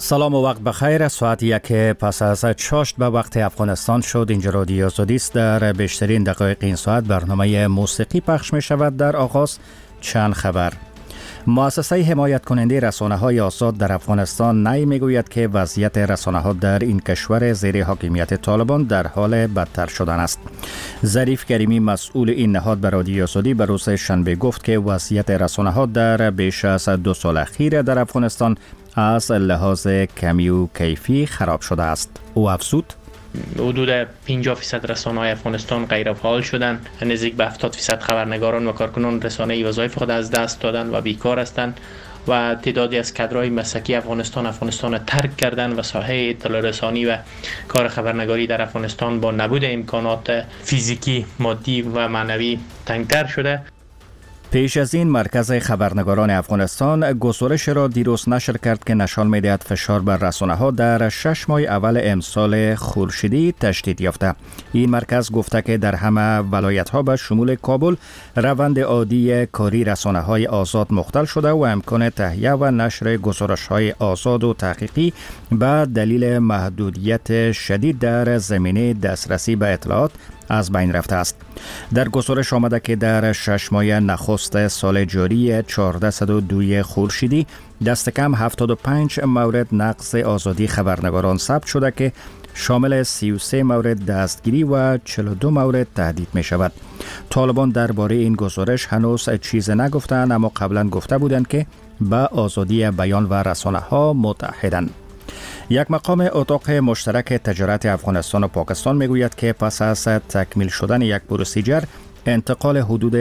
سلام و وقت بخیر. ساعت یک پس از 6 به وقت افغانستان شد. اینجا رادیو آزادی است. در بیشترین دقایق این ساعت برنامه موسیقی پخش می شود. در آغاز چند خبر. مؤسسه حمایت کننده رسانه‌های آزاد در افغانستان نی میگوید که وضعیت رسانه‌ها در این کشور زیر حاکمیت طالبان در حال بدتر شدن است. ظریف کریمی مسئول این نهاد به رادیو آزادی به روز شنبه گفت که وضعیت رسانه‌ها در بیش از 2 سال اخیر در افغانستان از لحاظ کمی و کیفی خراب شده است. او افزود حدود 50% رسانه‌های افغانستان غیر فعال شدند. نزدیک به 70% خبرنگاران و کارکنان رسانه‌ای وظایف خود از دست دادند و بیکار هستند و تعدادی از کادرهای مسلکی افغانستان را ترک کردند و ساحه اطلاع رسانی و کار خبرنگاری در افغانستان با نبود امکانات فیزیکی، مادی و معنوی تنگتر شده. پیش از این مرکز خبرنگاران افغانستان گزارش را دیروز نشر کرد که نشان می‌دهد فشار بر رسانه‌ها در 6 ماه اول امسال خورشیدی تشدید یافته. این مرکز گفته که در همه ولایت‌ها به شمول کابل روند عادی کاری رسانه‌های آزاد مختل شده و امکان تهیه و نشر گزارش‌های آزاد و تحقیقی به دلیل محدودیت شدید در زمینه دسترسی به اطلاعات از بین رفته است. در گزارش آمده که در 6 ماه نخست سال جاری 1402 خورشیدی دست کم 75 مورد نقض آزادی خبرنگاران ثبت شده که شامل 33 مورد دستگیری و 42 مورد تهدید می شود. طالبان درباره این گزارش هنوز چیز نگفتند، اما قبلا گفته بودند که به آزادی بیان و رسانه ها متحدند. یک مقام اتاق مشترک تجارت افغانستان و پاکستان میگوید که پس از تکمیل شدن یک پروسیجر انتقال حدود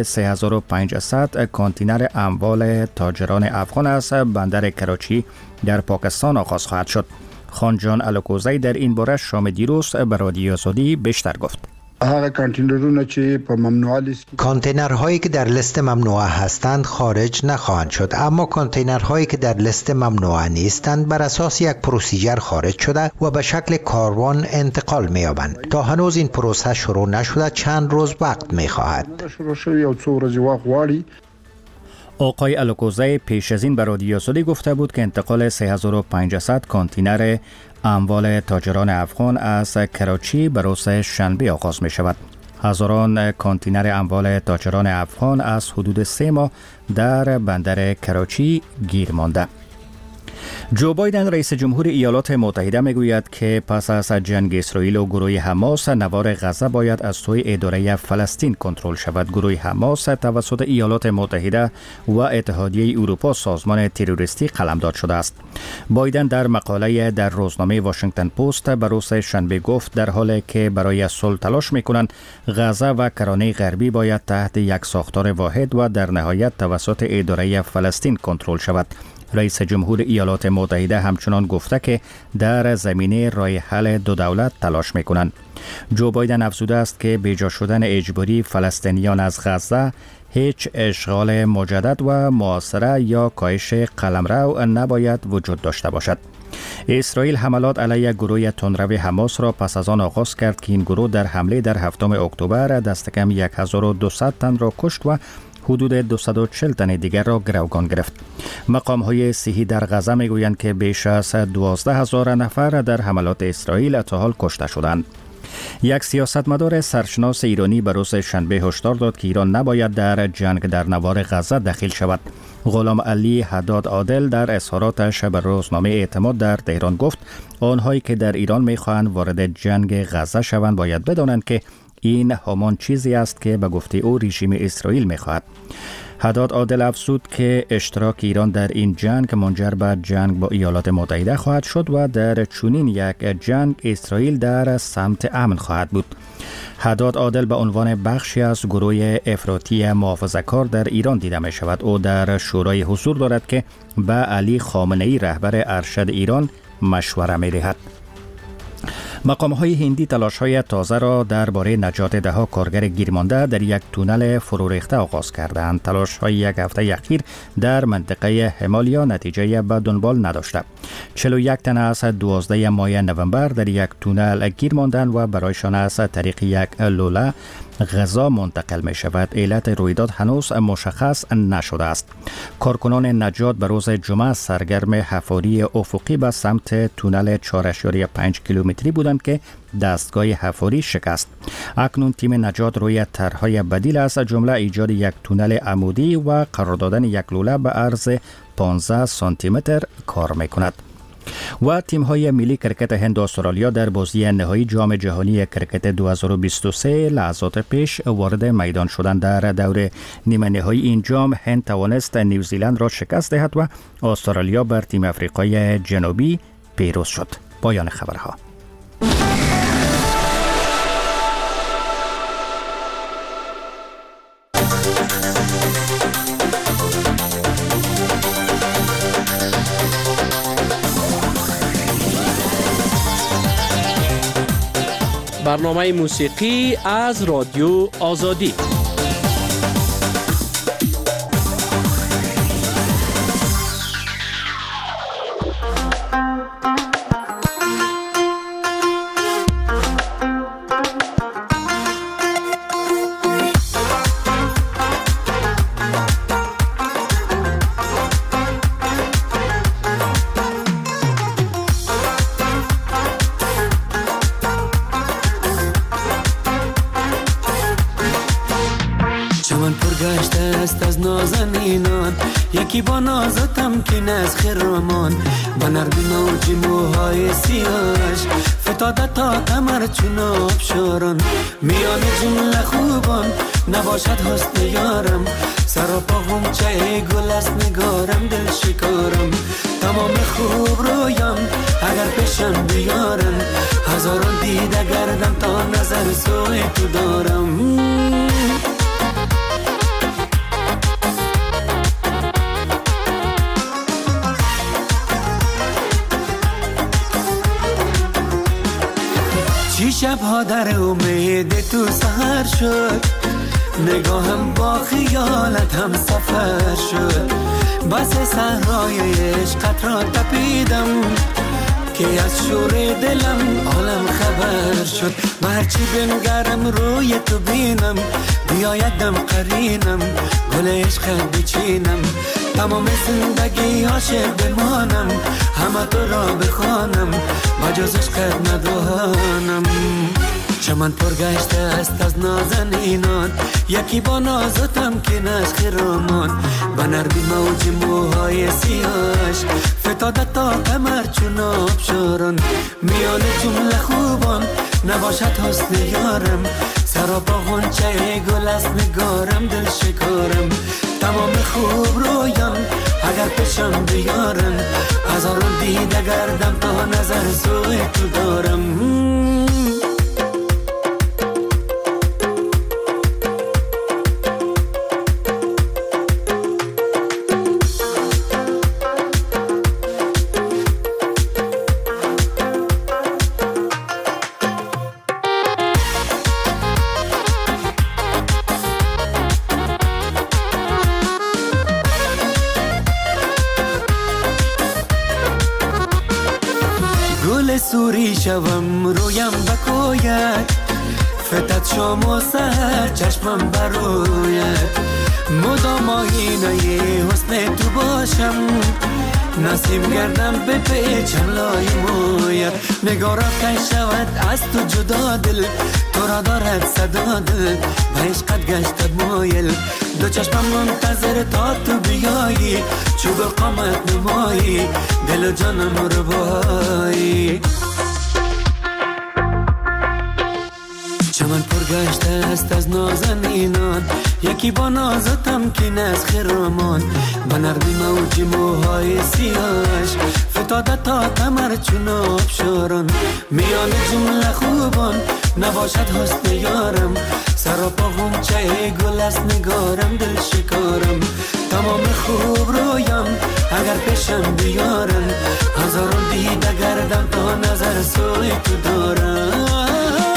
3500 کانتینر اموال تاجران افغان از بندر کراچی در پاکستان آغاز خواهد شد. خانجان الکوزی در این باره شام دیروز به رادیو آزادی بیشتر گفت. کانتینرهایی که در لیست ممنوعه هستند خارج نخواهند شد، اما کانتینرهایی که در لیست ممنوعه نیستند بر اساس یک پروسیجر خارج شده و به شکل کاروان انتقال می‌یابند. تا هنوز این پروسه شروع نشده چند روز وقت می‌خواهد. آقای الکوزی پیش از این به رادیو آزادی گفته بود که انتقال 3500 کانتینر اموال تاجران افغان از کراچی به روز شنبه آغاز می شود. هزاران کانتینر اموال تاجران افغان از حدود 3 ماه در بندر کراچی گیر مانده. جو بایدن رئیس جمهور ایالات متحده میگوید که پس از جنگ اسرائیل و گروه حماس نوار غزه باید از سوی اداره فلسطین کنترل شود. گروه حماس توسط ایالات متحده و اتحادیه اروپا سازمان تروریستی قلمداد شده است. بایدن در مقاله در روزنامه واشنگتن پست به روز شنبه گفت در حالی که برای صلح تلاش میکنند، غزه و کرانه غربی باید تحت یک ساختار واحد و در نهایت توسط اداره فلسطین کنترل شود. رئیس جمهور ایالات متحده همچنان گفته که در زمینه راه حل 2 دولت تلاش میکنند. جو بایدن افزوده است که بیجا شدن اجباری فلسطینیان از غزه هیچ اشغال مجدد و معاصره یا کاهش قلمرو نباید وجود داشته باشد. اسرائیل حملات علیه گروه تندرو حماس را پس از آن آغاز کرد که این گروه در حمله در 7 اکتبر دست کم 1200 تن را کشت و حدود 240 تن دیگر را گروگان گرفت. مقام‌های صحی در غزه میگویند که بیش از 12000 نفر در حملات اسرائیل تا حال کشته شدند. یک سیاستمدار سرشناس ایرانی به روز شنبه هشدار داد که ایران نباید در جنگ در نوار غزه دخیل شود. غلام علی حداد عادل در اظهاراتش به روزنامه اعتماد در تهران گفت آنهایی که در ایران میخواهند وارد جنگ غزه شوند باید بدانند که این همان چیزی است که به گفته او رژیم اسرائیل میخواهد. حداد عادل افزود که اشتراک ایران در این جنگ منجر به جنگ با ایالات متحده خواهد شد و در چنین یک جنگ اسرائیل در سمت امن خواهد بود. حداد عادل به عنوان بخشی از گروه افراطی محافظه‌کار در ایران دیده می شود. او در شورای حضور دارد که به علی خامنه‌ای رهبر ارشد ایران مشوره می دهد. مقام‌های هندی تلاش‌های تازه را درباره نجات ده‌ها کارگر گیرمانده در یک تونل فرو ریخته آغاز کردند. تلاش‌های یک هفته اخیر در منطقه همالیا نتیجه به دنبال نداشته. 41 تن از 12 ماه نوامبر در یک تونل گیر ماندند و برایشان از طریق یک لوله غذا منتقل می شود. علت رویداد هنوز مشخص نشده است. کارکنان نجات به روز جمعه سرگرم حفاری افقی به سمت تونل 4.5 کیلومتری بودند که دستگاه حفاری شکست. اکنون تیم نجات روی طرح‌های بدیل از جمله ایجاد یک تونل عمودی و قرار دادن یک لوله به عرض 15 سانتی متر کار می‌کند. و تیم‌های ملی کرکت هند و استرالیا در بازی نهایی جام جهانی کرکت 2023 لحظات پیش وارد میدان شدند. در دور نیمه نهایی این جام هند توانست نیوزیلند را شکست دهد و استرالیا بر تیم آفریقای جنوبی پیروز شد. پایان خبرها. برنامه موسیقی از رادیو آزادی. یکی با نازتم که نز خرامان با نرمی موجی موهای سیاش فتاده تا کمر چون آبشاران میان جمله خوبان نباشد حسن یارم سراپا غنچه گل است نگارم دل شکارم تمام خوب رویم اگر پیشم بیارن هزاران دیده گردم تا نظر سوی تو دارم چی شبها در امید تو سهر شد نگاهم با خیالت هم سفر شد بس صحرای عشقت را تپیدم که از شور دلم عالم خبر شد و هرچی بنگرم روی تو بینم بیایدم قرینم گل عشقت بچینم تمام زندگی عاشق بمانم همه تو را بخوانم بجز عشقت ندانم چمن پرگشته است از نازنینان یکی با نازتم که نش خرامان به نرمی موج موهای سیاش فتاده تا کمر چون آبشاران میان جمله خوبان نباشد حسن یارم سراپا غنچه گل است نگارم دل شکارم تمام خوب رویم اگر پیشم بیارن هزاران دیده گردم تا نظر سوی تو دارم سوری شوم رویم بکوید فتت شام و سهر چشمم بروید مدام آینه حسن تو باشم نسیم گردم به پیچم لای موید نگارا کن شود از تو جدا دل تو را دارد صدا دل به عشقت گشتد مایل دو چشمم منتظر تا تو بیایی چوب قامت نمایی دل و جانم رو بایی چمن پرگشته است از نازنینان یکی با نازتم که نز خرامان به نرمی موجی موهای سیاش فتاده تا کمر چون آبشاران میان جمله خوبان نباشد حسن یارم سراپا غنچه گل است نگارم دل شکارم تمام خوب رویم اگر پیشم بیارن هزاران دیده گردم تا نظر سوی تو دارم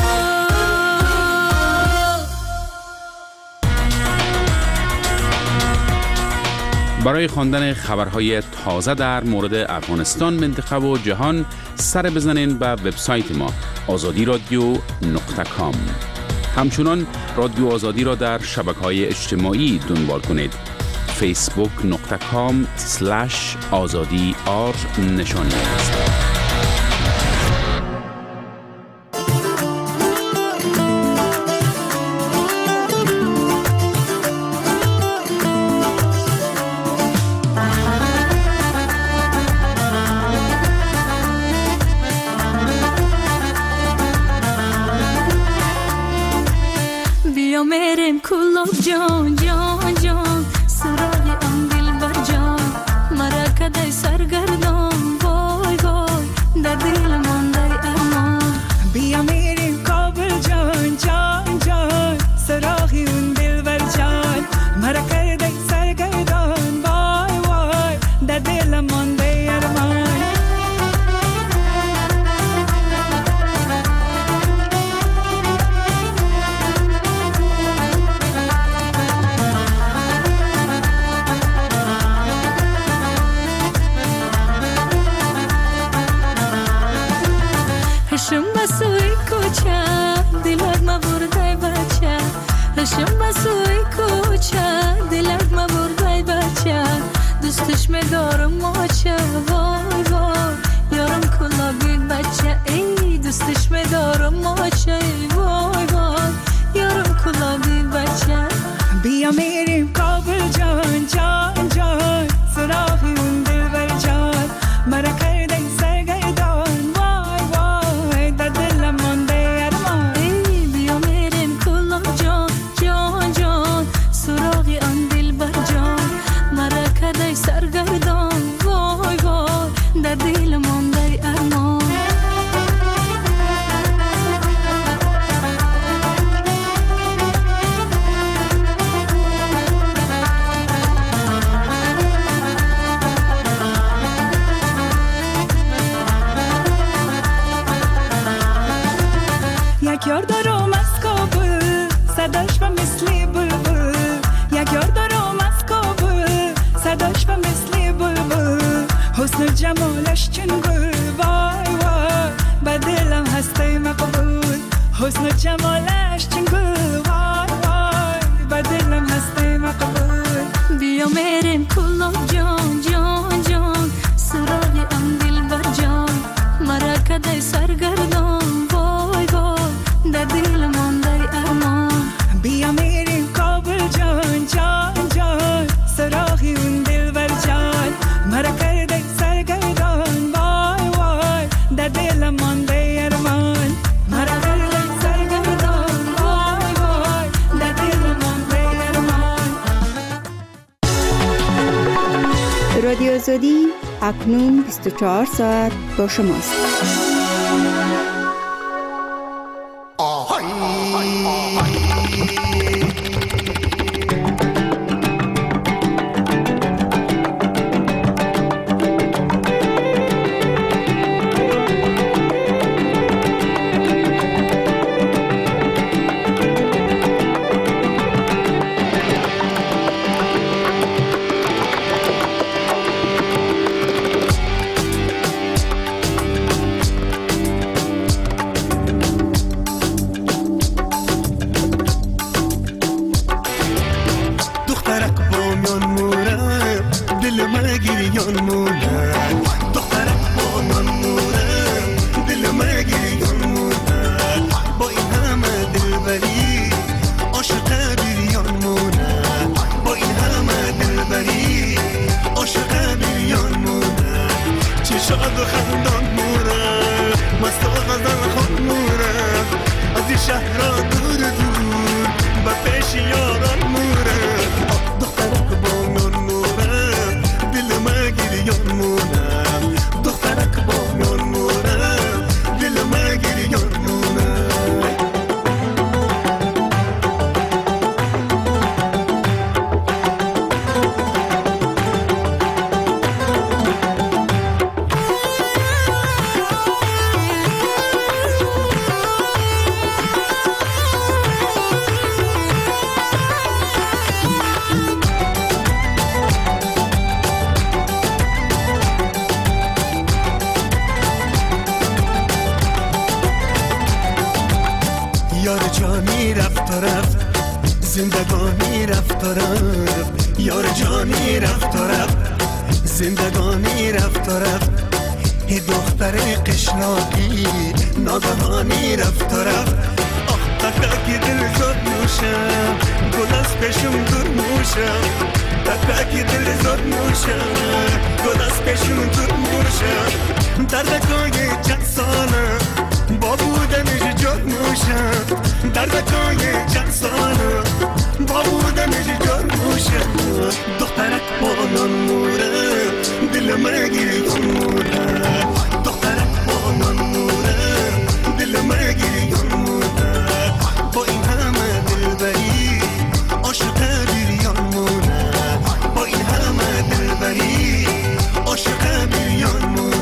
برای خواندن خبرهای تازه در مورد افغانستان، منطقه و جهان سر بزنین به وبسایت ما azadi radio.com. همچنان رادیو آزادی را در شبکه‌های اجتماعی دنبال کنید. facebook.com/azadi نشانی است. جان جان جان سراغ آن دلبر جان مرا کدای سرگردان وای وای در دل مانده ارمان بیا میریم کابل جان جان جان سراغ اون دلبر جان مرا کدای سرگردان وای وای در دل مانده ارمان هشم بسوی کوچه دلت ما بردای بچه هشم بسوی کوچه دلت ما بردای بچه دوستش می دارم ماچه وای وای یارم کلا بید بچه ای دوستش می دارم ماچه وای وای یارم کلا بید بچه بیا میریم کابل جان جان جان سراغ اون دلبر جان مرا کردن سرگردان وای وای در دل مانده ارمان ای بیا میریم کلا جان جان جان سراغ آن دلبر جان مرا کردن سرگردان وای وای در دل مانده ارمان یک یار دارم از کابل صداش و مثل بلبل یک یار دارم از کابل صداش و مثل بلبل حسن جمالش چون گل وای وای به دلم هسته مقبول حسن جمالش چون گل وای وای به دلم هسته مقبول بیا میریم کلا جان جان جان سراغ آن دلبر جان مرا کدای سرگردان وای وای در دل مانده ارمان بیا میریم کابل جان جان جان سراغ اون دلبر جان مرا کرده سرگردان وای وای در دل مانده ارمان مرا کرده سرگردان وای وای در دل مانده ارمان. رادیو آزادی اکنون 24 ساعت با شماست. زندگانی رفت و رفت، یار جانی رفت و رفت، زندگانی رفت و رفت. ای دختر قشلاقی ناگهانی رفت و رفت. آخ تکاکی دل زد نوشم، گل از پیشم دور موشم. تکاکی دل زد نوشم، گل از پیشم دور موشم. دردکای چند ساله با بودنش جد موشم. دردکای چند ساله با بودنش جد موشم. دخترک با نان موره دل مگیری موره. دخترک با نان موره دل مگیری موره. با این همه دلبری عاشق بیریان مونه. با این همه دلبری عاشق بیریان مونه.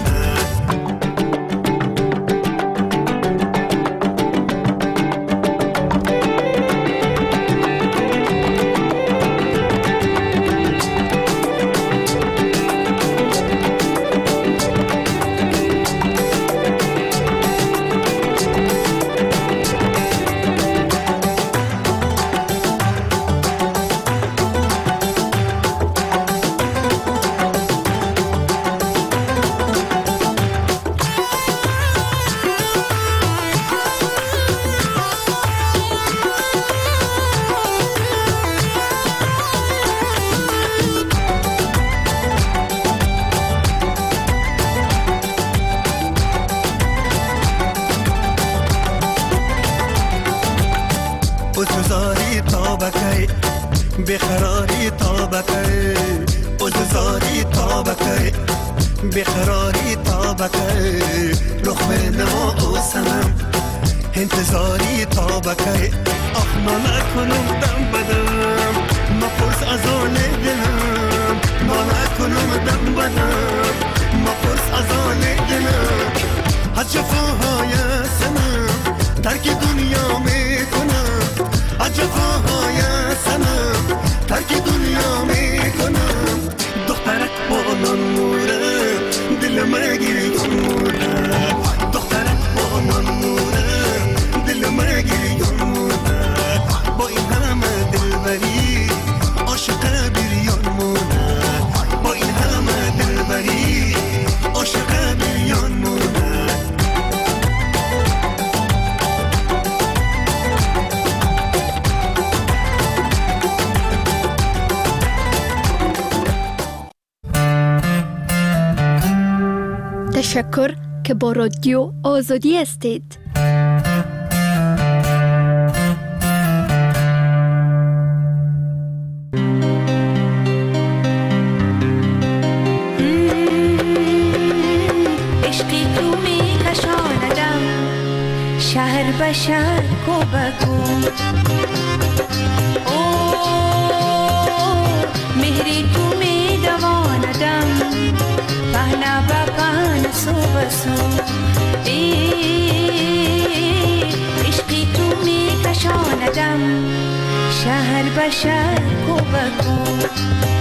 اززاری تابکی بخراری تابکی. اززاری تابکی بخراری تابکی. لخمه نما و سنم انتظاری تابکی. آخ ما نکنم دم بدم مپرس از آن دلم. ما نکنم دم بدم مپرس از آن دلم. از جفاهای سنم ترک دنیا میکنم. از جفاهای سنم ترک دنیا میکنم. دخترک با نان موره دل مگیری موره. دخترک با نان موره دل مگیری موره. با این همه دلبری عاشق بیریان موره. با این همه دلبری عاشق بیریان موره. تشکر که با رادیو آزادی هستید. عشقی تو می کشاندم شهر به شهر کو بکو. مهری تو می دواندم پهنا با پهن سو بسو. عشقی تو می کشاندم شهر به شهر کو بکو.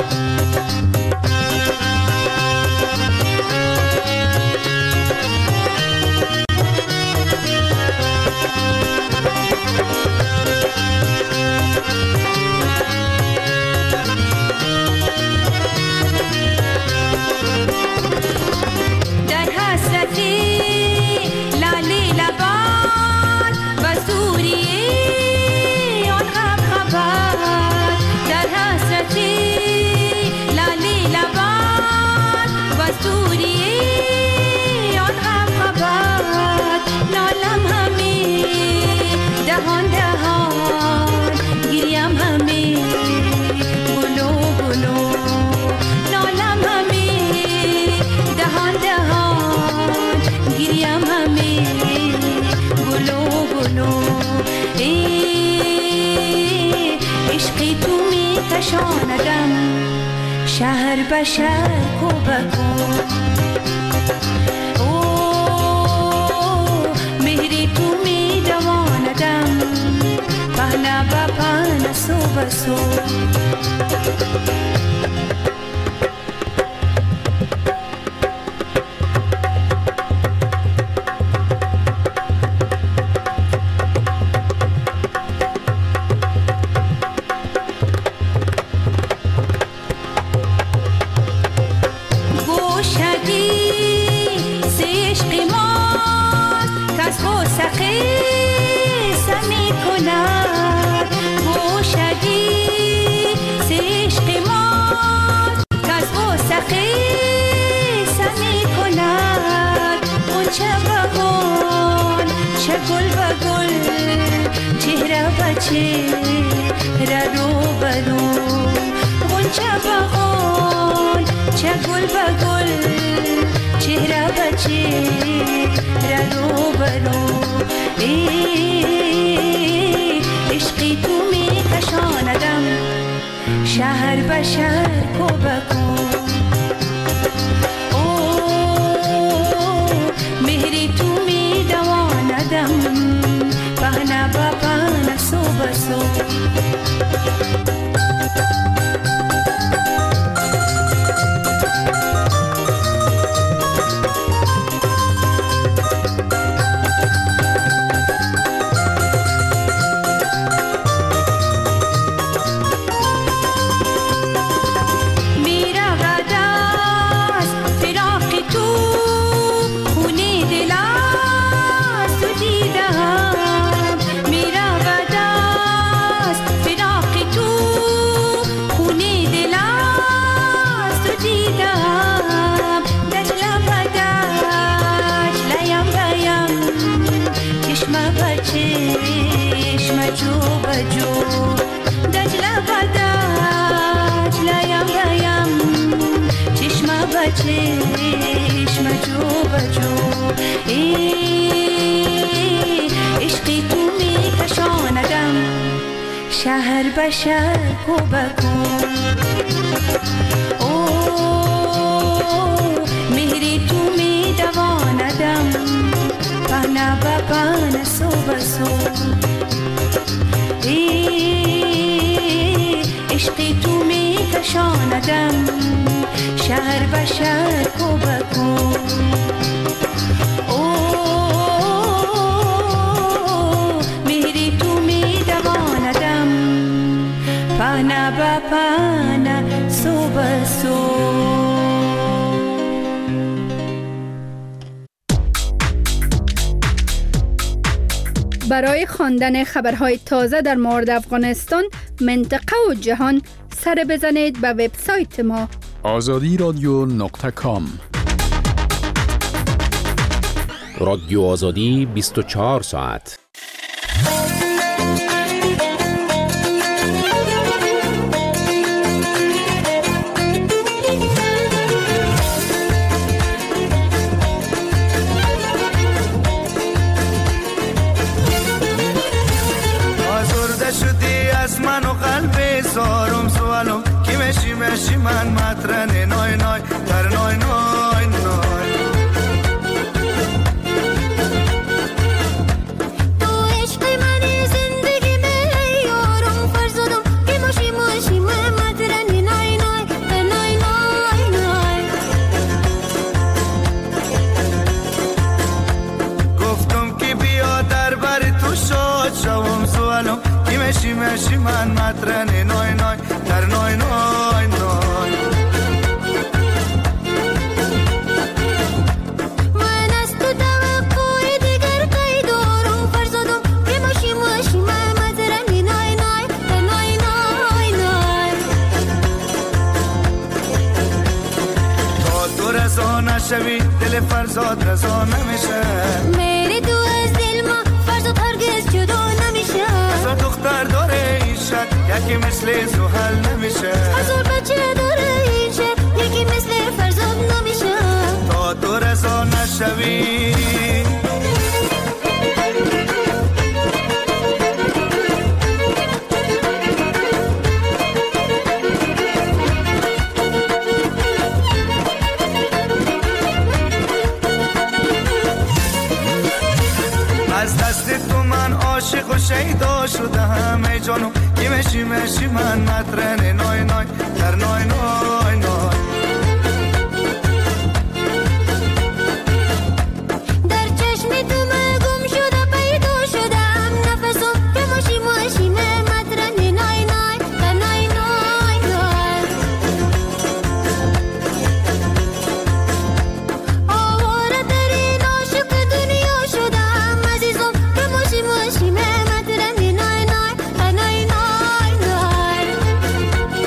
کشاندم شهر به شهر کو بکو. مهری تو می دواندم پهنا با پهن سو بسو. بچه رو برو غنچه بغال چه گل بگل چهره بچه رو برو عشقی تو می کشاندم شهر به شهر کو بکن مهری تو می دواندم پهنه با پهنه سو بسو چشم جو بجو عشقی تو می کشاندم شهر به شهر کو بکن مهری تو می دواندم پهنه به پهنه سو بسو عشقی تو می کشاندم شهر به شهر کو بکن مهری تو می دواندم پهنه به پهنه سو بسو برای خواندن خبرهای تازه در مورد افغانستان، منطقه و جهان سر بزنید به وبسایت ما azadiradyo.com. رادیو آزادی 24 ساعت. آزرده شدی از من و قلب زارم سوالم کی مشی من مطرن نای نای در نای نای نای تو عشق منی زندگی می یارم فرزادم کی مشی من مطرن نای نای در نای نای نای گفتم که بیا در بر تو شاد شوم سوالم کی مشی من مطرن نای نای در نای نای نای من از تو توقع دیگر قید دارم فرزادم کی مشی من مطرن نای نای در نای نای نای تا تو رضا نشوی دل فرزاد رضا نمیشه میری تو از دل ما فرزاد هرگز جدا نمیشه هزار دختر داره این شد یکی مثل زحل نمیشه هزار بچه داره این شهر یکی مثل فرزاد نمیشه تا تو رضا نشوی از دست تو من عاشق و شیدا شدم ای جانو کی مشی من مطرن نای نای در نای نای نای در چشم تو من گم شده پیدا شدم نفسم که مشی من مطرن نای نای در نای نای نای آواره ترین عاشق دنیا شدم عزیزم که مشی من مطرن نای نای در نای نای نای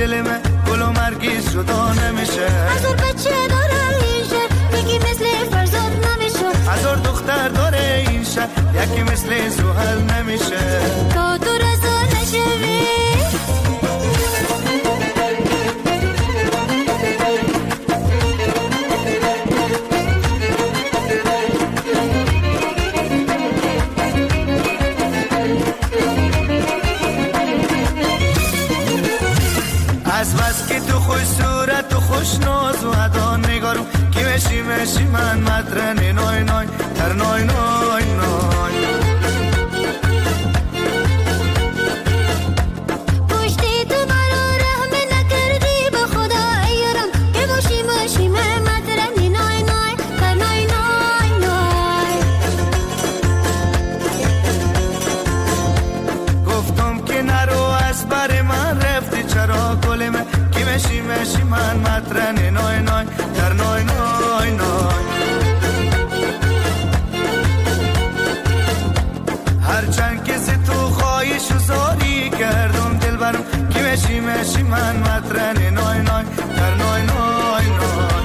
دل من گل و مرگی جدا نمیشه. هزار بچه داره این شهر یکی مثل فرزاد نمیشه. هزار دختر داره این شهر یکی مثل زحل نمیشه. تا تو رضا نشوی از بس که تو خوش صورت و خوش ناز و ادا نگارم کی مشی من مدرن نای نای در نای نای نای پشتی تو برا رحم نکردی به خدا ایارم که مشی من مدرن نای نای در نای نای نای گفتم که نرو از بر من رفتی چرا گل من کی مشی من مدرن نای نای در نای نای نای هرچند که ز تو خواهش و زاری کردم دل برم کی مشی من مدرن نای نای در نای نای نای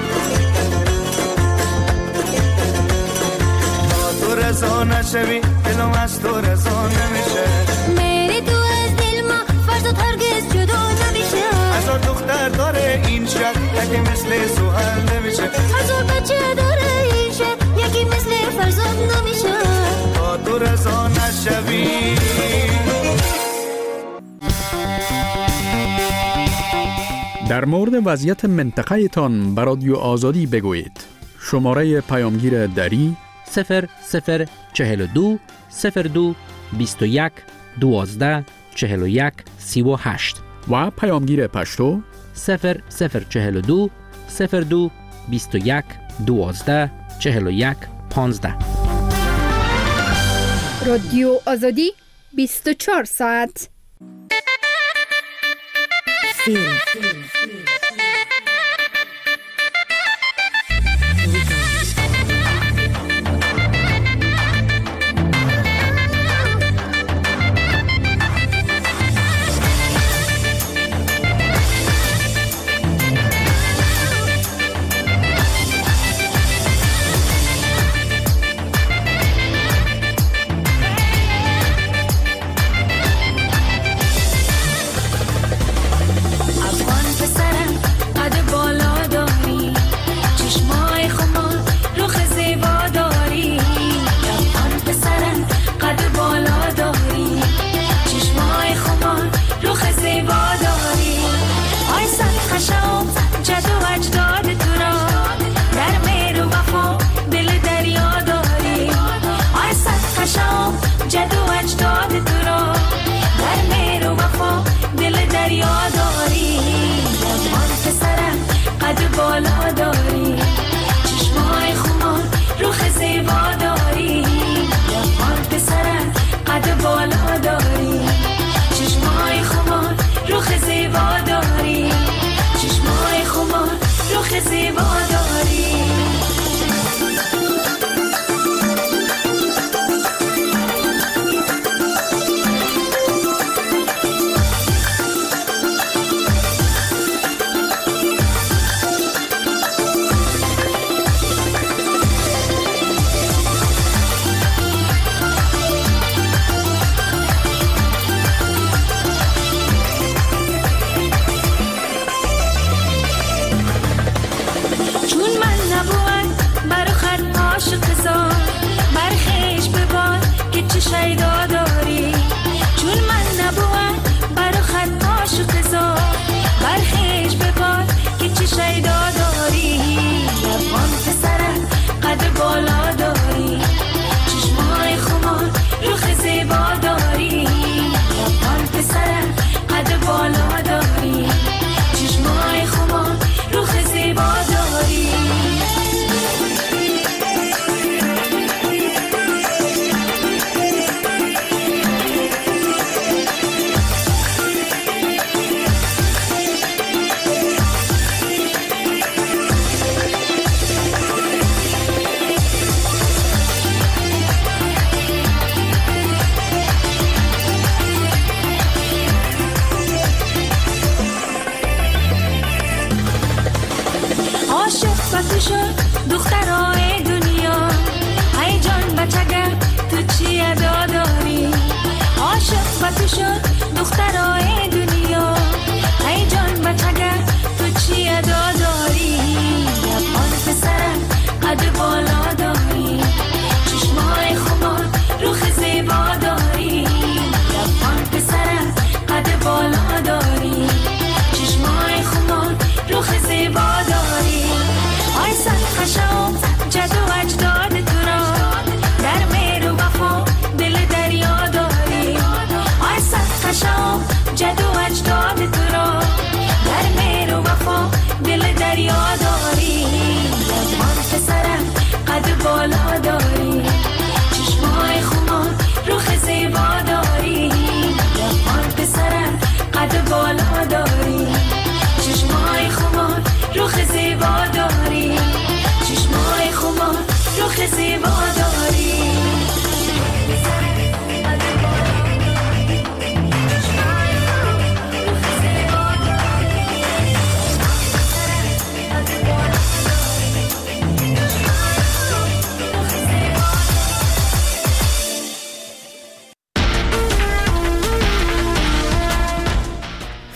تا تو رضا نشوی دلم از تو رضا نمیشه. میری تو از دل ما فرزاد هرگز جدا نمیشه. هزار دختر داره این شهر یکی مثل زحل نمیشه. هزار بچه داره این شهر یکی مثل فرزاد نمیشه. تا تو رضا نشوی در مورد وضعیت منطقه تان به رادیو آزادی بگویید. شماره پیامگیر دری 0042 02 21 12 41 38 و پیامگیر پشتو 0042 02 21 12 41 15. رادیو آزادی 24 ساعت. افغان پسرم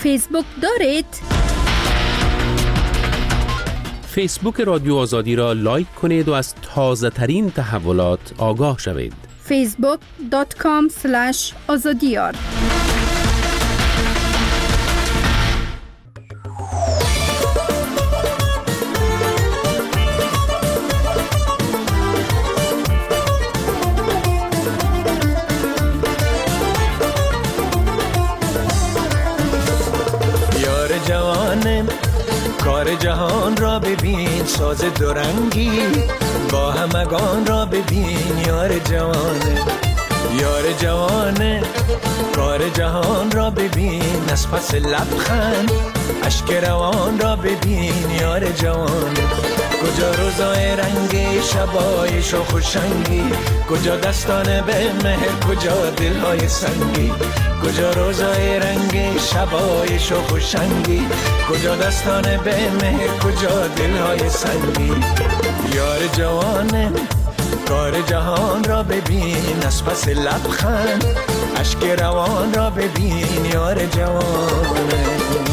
فیسبوک دارید؟ فیسبوک رادیو آزادی را لایک کنید و از تازه ترین تحولات آگاه شوید. facebook.com/azadiyar. یار جوانم کار جهان را ببین، ساز دورنگی با همگان را ببین. یار جوانه یار جوانه کار جهان را ببین، از پس لبخند اشک روان را ببین. یار جوانه کجا روزای رنگی شبای شوخ و شنگی، کجا دستان به مهر کجا دلهای سنگی. کجا روزای رنگی شبای شوخ و شنگی، کجا دستان به مهر کجا دلهای سنگی. یار جوانه کار جهان را ببین، از پس لبخند اشک روان را ببین. یار جوانه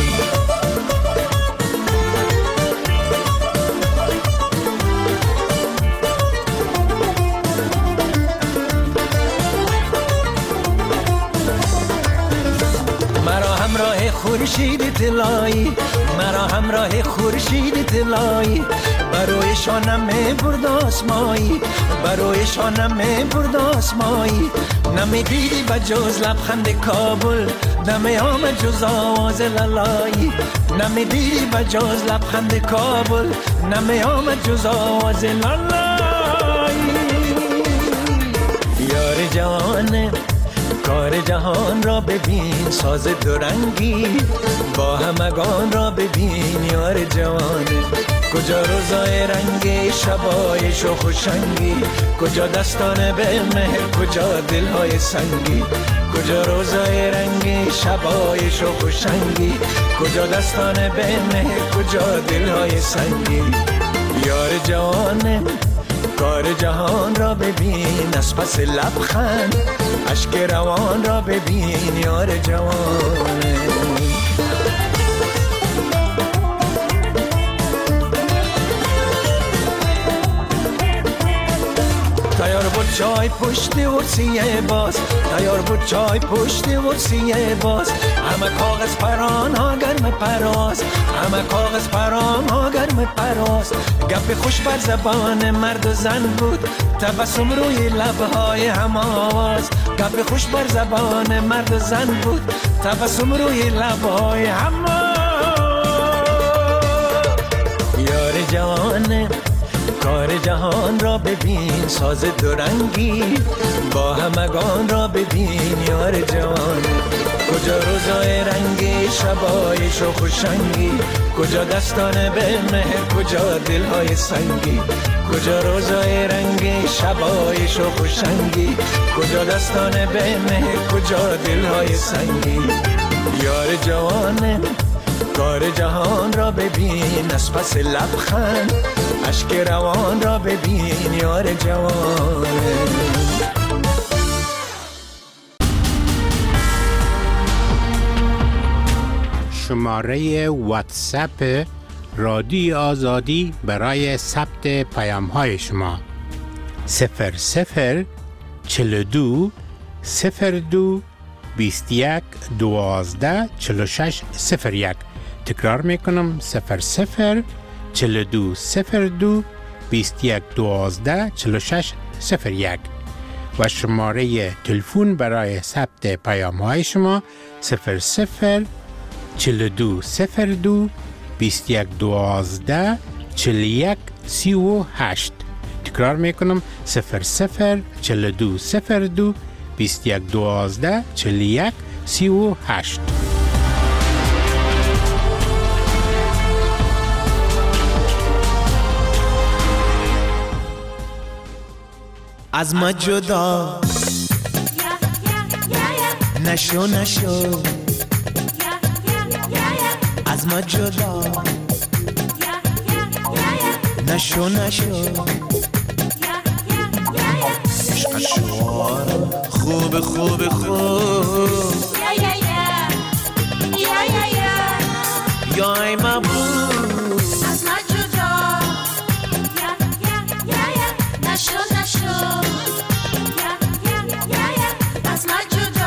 همراه خورشید طلایی، مرا همراه خورشید طلایی، بروی شانم برد آسمایی، بروی شانم برد آسمایی. نمیدیدی بجز لبخند کابل، نمی آمد جز آواز لالایی. نمیدیدی بجز لبخند کابل، نمی آمد جز آواز لالایی. یار جوانه کار جهان را ببین، ساز دورنگی با همگان را ببین. یار جوانه کجا روزای رنگی شبای شوخ و شنگی، کجا دستان به مهر کجا دلهای سنگی. کجا روزای رنگی شبای شوخ و شنگی، کجا دستان به مهر کجا دلهای سنگی. یار جوانه کار جهان را ببین، از پس لبخند اشک روان را ببین. یار جوانه تیار بود چای پشت ورسیه باز، تیار بود چای پشت ورسیه باز. همه کاغذ پران ها گرم پراز، همه کاغذ پران ها گرم پراز. گپ خوش بر زبان مرد و زن بود، تبسم روی لبهای هم آواز. گپ خوش بر زبان مرد و زن بود، تبسم روی لبهای هم آواز. یار جوانه کار جهان را ببین، ساز دورنگی با همگان را ببین. یار جوانه کجا روزای رنگی شبای شوخ و شنگی، کجا دستان به مهر کجا دلهای سنگی. کجا روزای رنگی شبای شوخ و شنگی، کجا دستان به مهر کجا دلهای سنگی. یار جوانه کار جهان را ببین، از پس لبخند اشک روان را ببین. یار جوانه شماره واتساپ رادیو آزادی برای ثبت پیام های شما 00 42 02 21 12 46 01. تکرار میکنم 00 42 02 21 12 46 01 و شماره تلفن برای ثبت پیام های شما 00 42 02 21 12 41 38. تکرار میکنم 00 42 02 21 12 41 38. از ما جدا نشو نشو، از ما جدا نشو نشو. عشق شوار خوب خوب خوب، یا ای مبود از من جدا نشو نشو از من جدا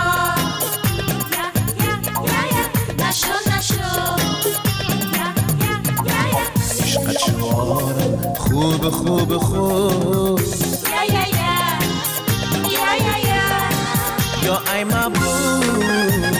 نشو نشو عشقت شوارم خوب خوب خوب یا ای مبود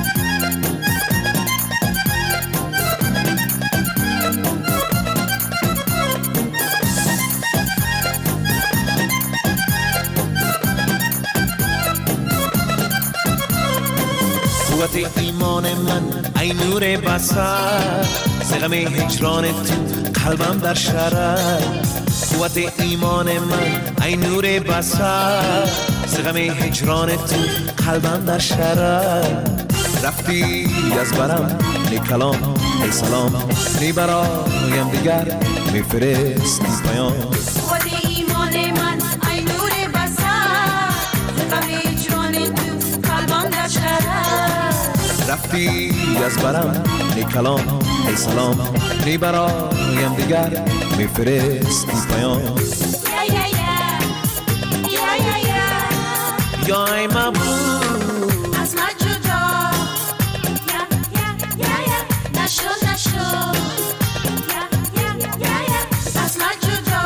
قوت ایمان من ای نور بصر سقم هجران تو قلبم در شرر قوت ایمان من ای نور بصر سقم هجران تو قلبم در شرر رفتی از برم نی کلام ای سلام نی برایم دیگر میفرستی پیام قوت ایمان من ای نور بصر سقم هجران تو قلبم در شرر رفتی از برم نی کلام ای سلام نی برایم دیگر میفرستی پیام یا ای مبود از من جدا نشو نشو از من جدا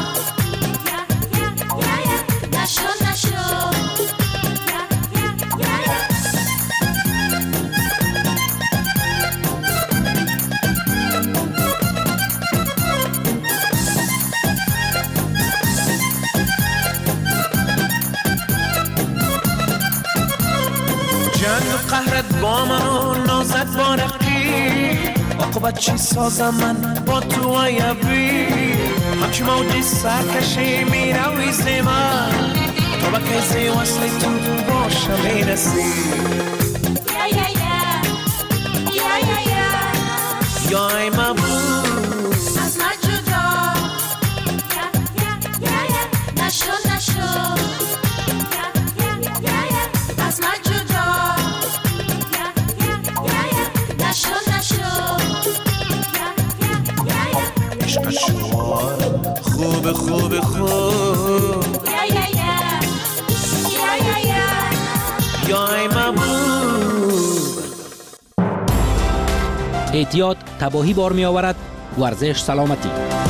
نشو نشو جنگ و قهرت با من و نازت با رقیب عاقبت چی سازم من با تو و یبی همچه موجی سرکشی میروی زی من تا با کسی وصل تو باشم میرسی یا ای مبود از من جدا نشو نشو از من جدا نشو نشو عشق شوارم خوب خوب خوب یا ای مبود احتیاط تباهی بار می آورد. ورزش سلامتی.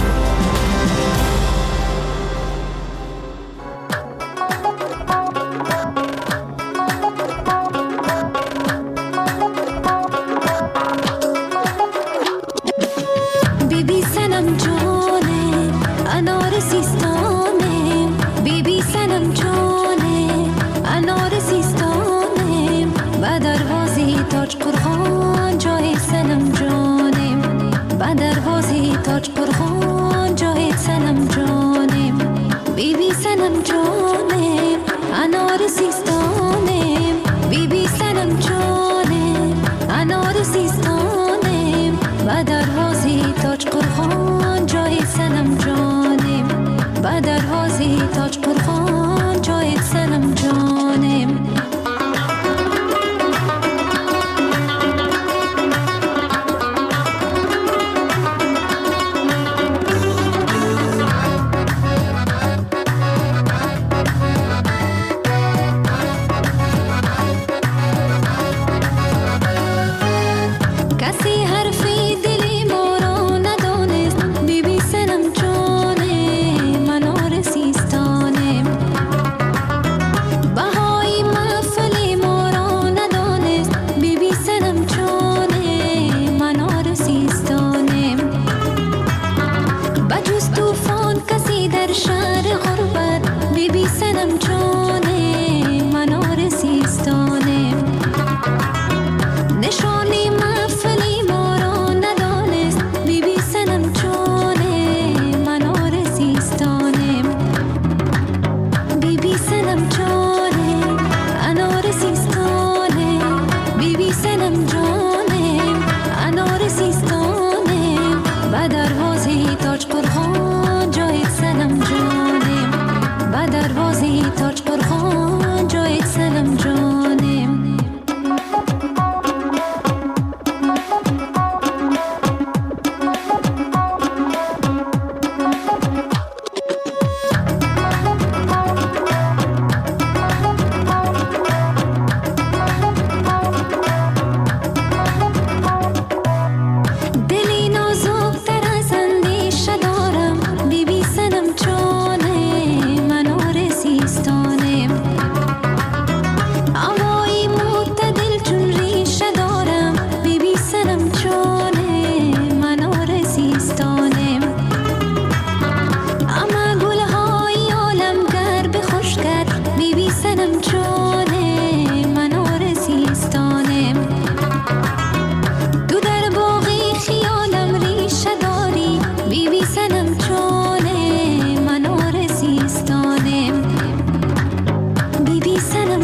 بیبی سنم جانه انار سیستانه بیبی سنم جانه انار سیستانه با دروازی تاج قرخان جای سنم جانه با دروازی تاج قرخان جای سنم جانه بیبی سنم جانه انار سیستانه بیبی سنم جانه انار سیستانه با دروازی تاج قرخان جای سنم جانه با دروازی تاج قرخان جای سنم جانه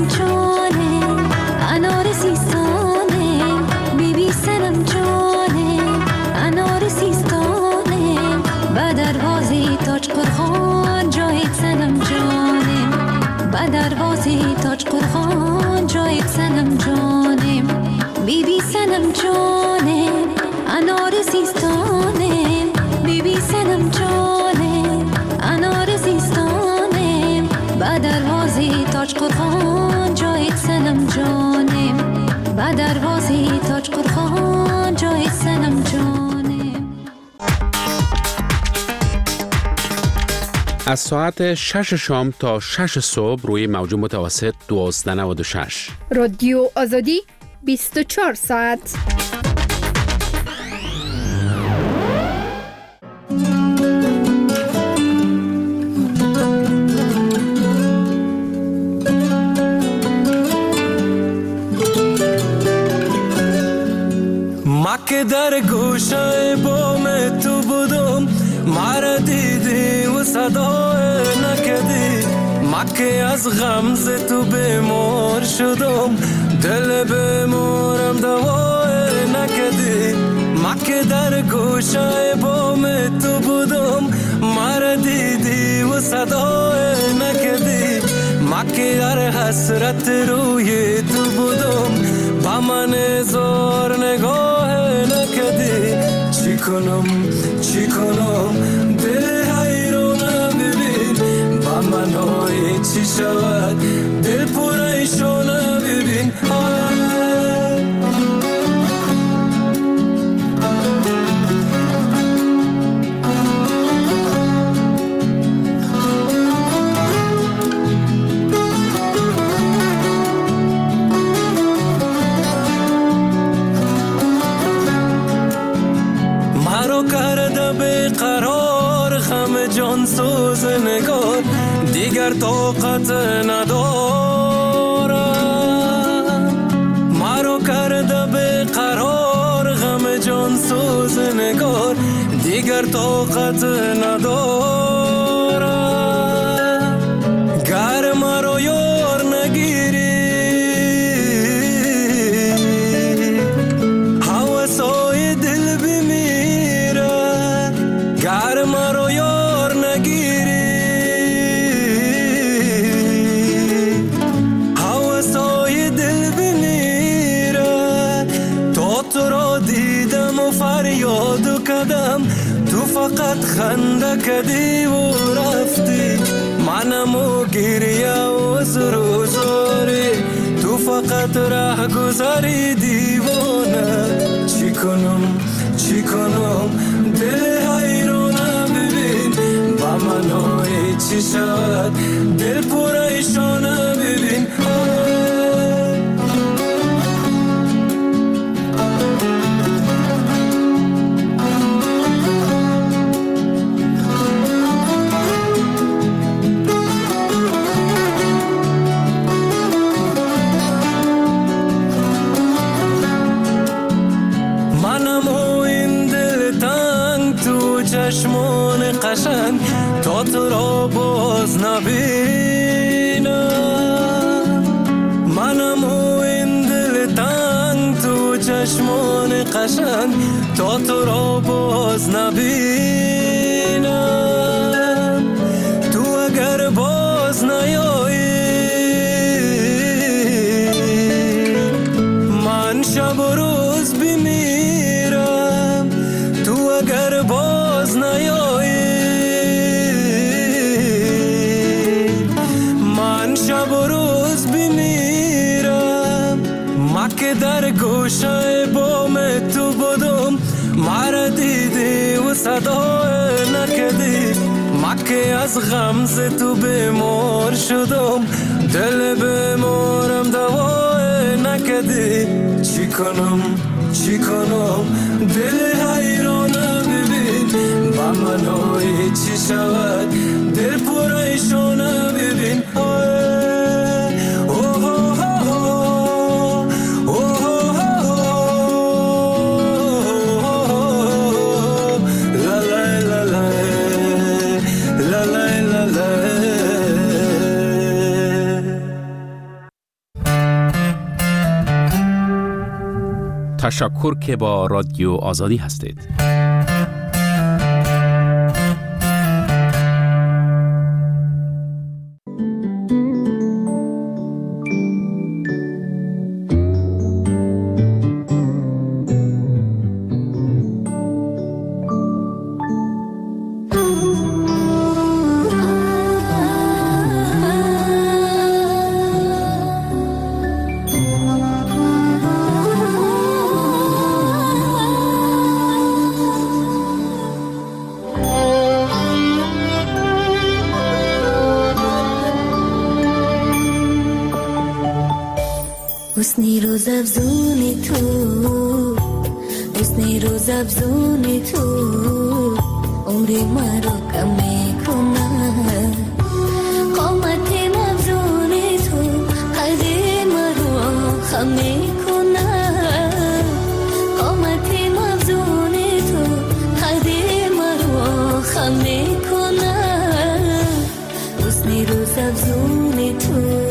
جانه انار سیستانه بیبی سنم جانه انار سیستانه به دروازه تاج قرخان جای سنم جانه به دروازه تاج قرخان جای سنم جانه بیبی سنم جانه انار سیستانه بیبی سنم جانه انار سیستانه به دروازه تاج قرخان جای سنم جانه به دروازه تاج قرخان جای سنم جانه. از ساعت 6 شام تا 6 صبح روی موج متوسط 1296 رادیو آزادی 24 ساعت. که در گوشه بام تو بودم مرا دیدی و صدا نکدی مکه از غمز تو بیمار شدم دل بیمارم دوا نکدی مکه در گوشه بام تو بودم مرا دیدی و صدا نکدی مکه در حسرت روی تو بودم با من زار نگاه نکدی چی کنم دل حیرانه ببین با من های چی شود دل پریشانه ببین جان سوز نگار دیگر طاقت ندارم مرا کرده به قرار غم جان سوز نگار دیگر طاقت ندارم گر مرا یار نگیری هوسای دل بمیره گر مرا تو فقط خنده کدی و رفتی منمو گریه و زروزاری تو فقط ره گذاری دیوانه چی کنم دل حیرانه ببین با من های چی شد دل پریشانه ببین چشمان قشنگ تا تو را باز نبینم منم و این دل تنگ تو چشمان قشنگ تا تو را باز نبینم تو اگر باز نیایی من شب و روز بمیرم تو اگر باز نیایی من شب و روز بمیرم مکه در گوشه بام تو بودم مرا دیدی و صدا نکدی مکه از غمز تو بیمار شدم دل بیمارم دوا نکدی چی کنم دل حیرانه ببین با من های چی شود دل پریشانه ببین تشکر که با رادیو آزادی هستید. حسنی روز افزونی تو، حسنی روز افزونی تو، عمری مرا کم میکنه. قامت افزونی تو، قدی مرا خم میکنه. قامت افزونی تو، قدی مرا خم میکنه. حسنی روز افزونی تو.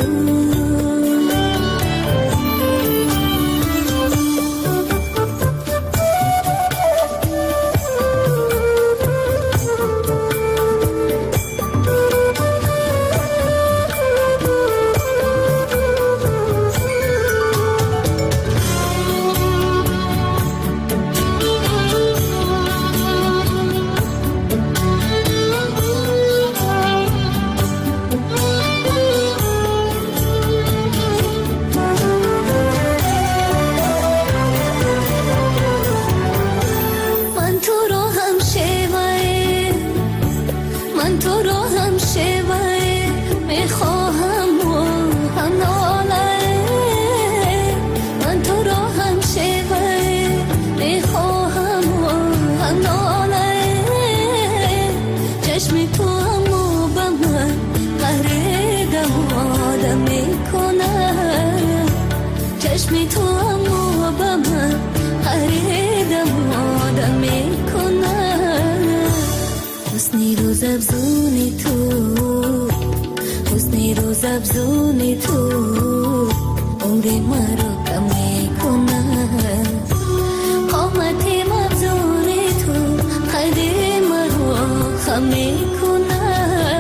حسنی روز افزونی تو، حسنی روز افزونی تو، عمری مرا کم میکنه. قامت افزونی تو، قدی مرا خم میکنه.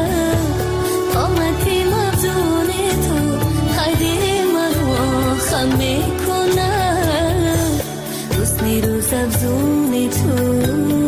قامت افزونی تو، قدی مرا خم میکنه. حسنی روز افزونی تو.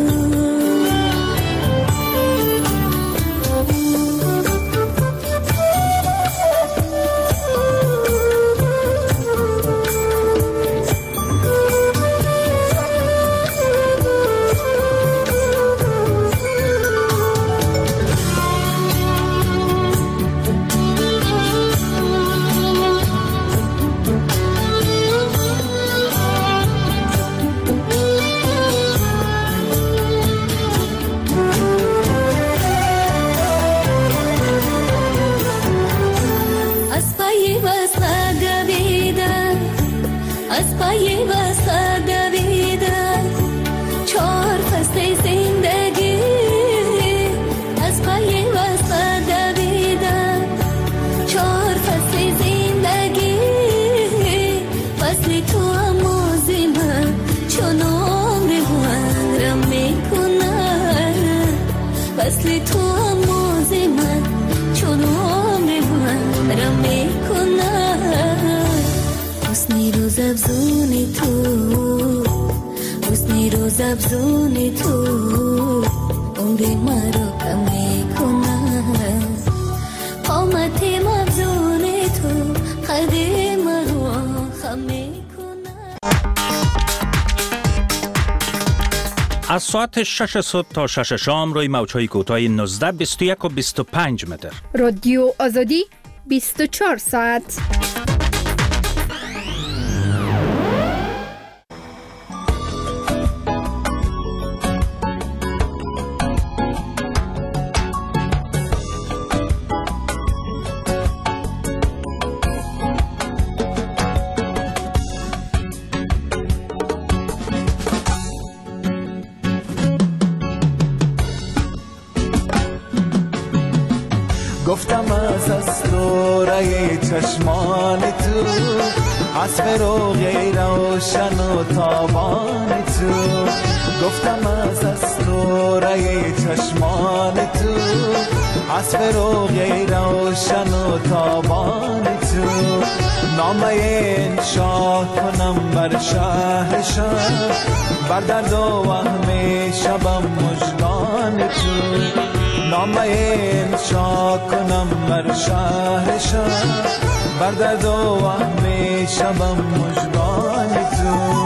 افزونی تو، عمری مرا کم میکنه. قامت افزونی تو، قدی مرا خم میکنه. از ساعت 6 صبح تا 6 شام روی موج‌های کوتاه 19، 21 و 25 متر. رادیو آزادی 24 ساعت. گفتم از اسراره چشمان تو از فروغ روشن و تابان تو، گفتم از اسراره چشمان تو، از فروغ روشن و تابان تو، نامه انشا کنم بر شهر شهر، بر درد و وهم شبم مژگان تو، نامه انشا کنم بر شهر شهر، بر درد و وهم شبم مژگان تو.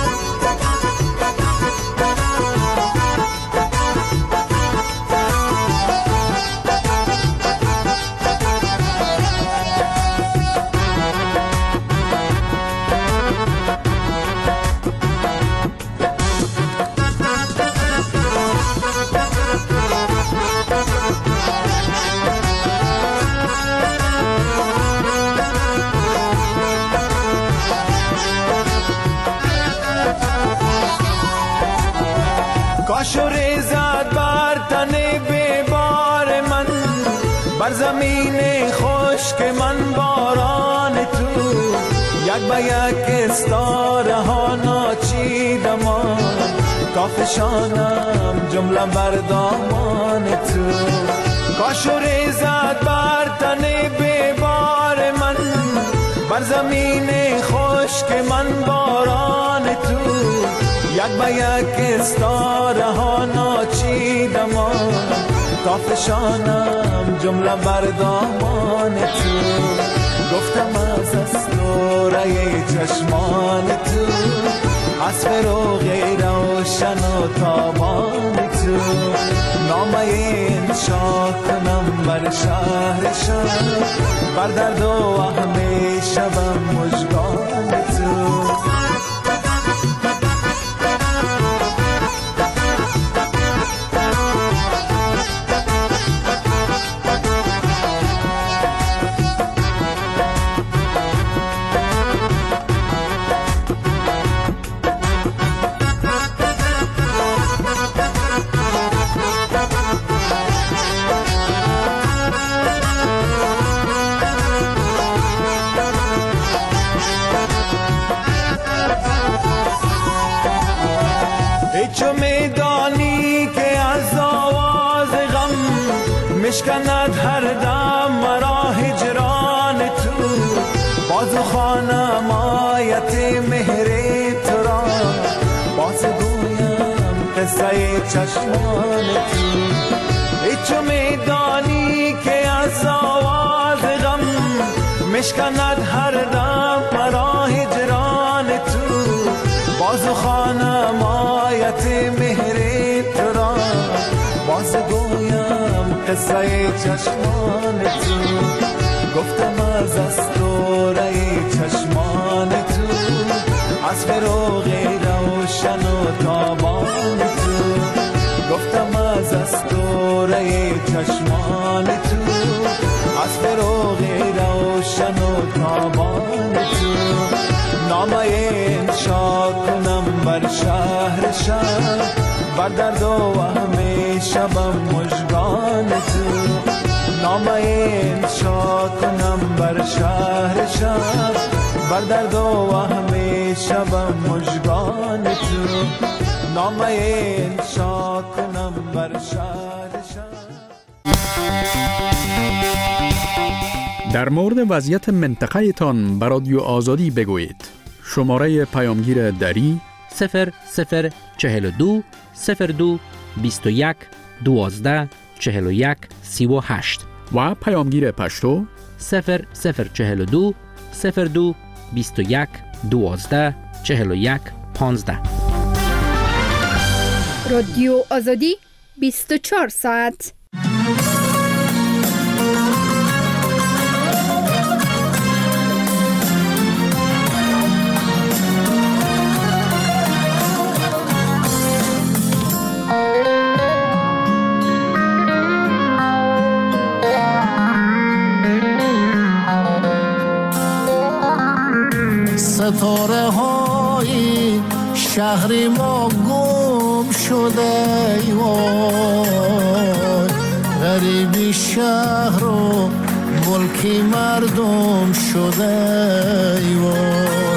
کاش و ریزد بر تن بیبار من، بر زمین خشک من باران تو، یک به یک استاره ها ناچیدمان، تا فشانم جمله بر دامان تو. کاش و ریزد بر تن بیبار من، بر زمین خشک من باران تو، یک به یک استاره ها ناچیدمان، تا فشانم جمله بر دامان تو. گفتم از اسراره چشمان تو، از فروغ روشن و تابان تو، نامه انشا کنم بر شهر شهر، بر درد و وهم شبم مژگان تو. چو میدانی که از آواز غم مشکند هر دم مرا هجران تو، باز خوانم آیت مهر تو را، باز گویم قصه چشمان تو. چو میدانی که از آواز غم مشکند هر دم مرا هجران تو، باز خوانم آیت مهر تو را، باز گویم قصه چشمان تو. گفتم از اسراره چشمان تو، از فروغ روشن و تابان تو، گفتم از اسراره چشمان تو، از فروغ روشن و تابان تو، نامه انشا کنم بر شهر شهر، بر درد و وهم شبم مژگان تو، نامه انشا کنم بر شهر شهر، بر درد و وهم شبم مژگان تو، نامه انشا کنم بر شهر شهر. در مورد وضعیت منطقه تان بر رادیو آزادی بگویید. شماره پیامگیر دری 0042 02 21 12 41 38 و پیامگیر پشتو 0042 02 21 12 41 15. رادیو آزادی 24 ساعت. ستاره های شهر ما گم شده وای، غریبی شهر و ملکی مردم شده وای.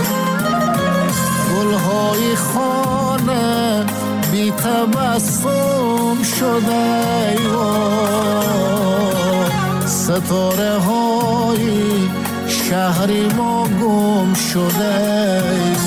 تبسم شده ستاره های شهری ما گم شده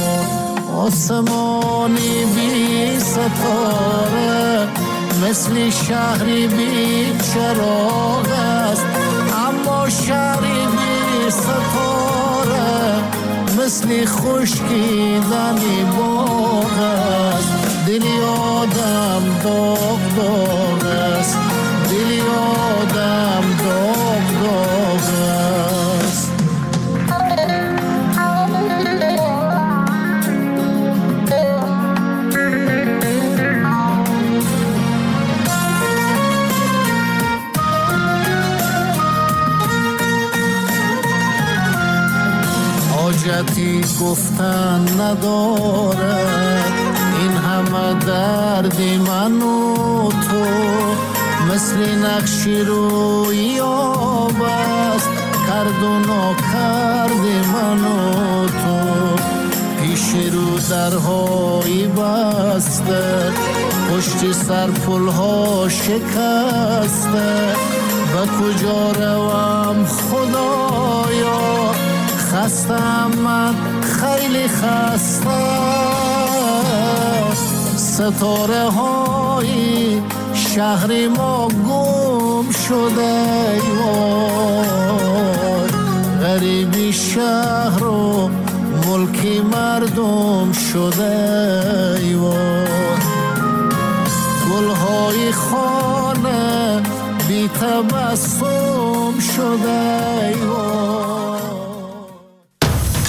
آسمانی بی ستاره مثل شهری بی چراغ است اما شهری بی ستاره مثل خشکیدنی باغ است دلی آدم داغ داغ است دلی آدم داغ داغ است حاجتی گفتن ندارد این همه دردی من و تو مثل نقشی روی آب است کرد و ناکرد من و تو پیش رو درهایی بسته پشت سر پلها شکسته به کجا روم خدایا خستم من خیلی خسته ستاره های شهر ما گم شده غریبی شهر و ملکی مردم شده گلهای خانه بی تبسم شده